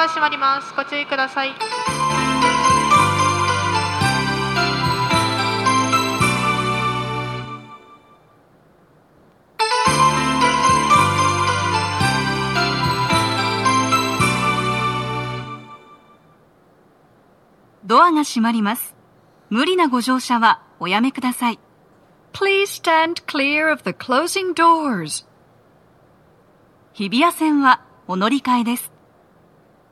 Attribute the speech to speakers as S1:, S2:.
S1: が閉まります。ご注意ください。
S2: ドアが閉まります。無理なご乗車はおやめください。
S3: Please stand clear of the closing doors.
S2: 日比谷線はお乗り換えです。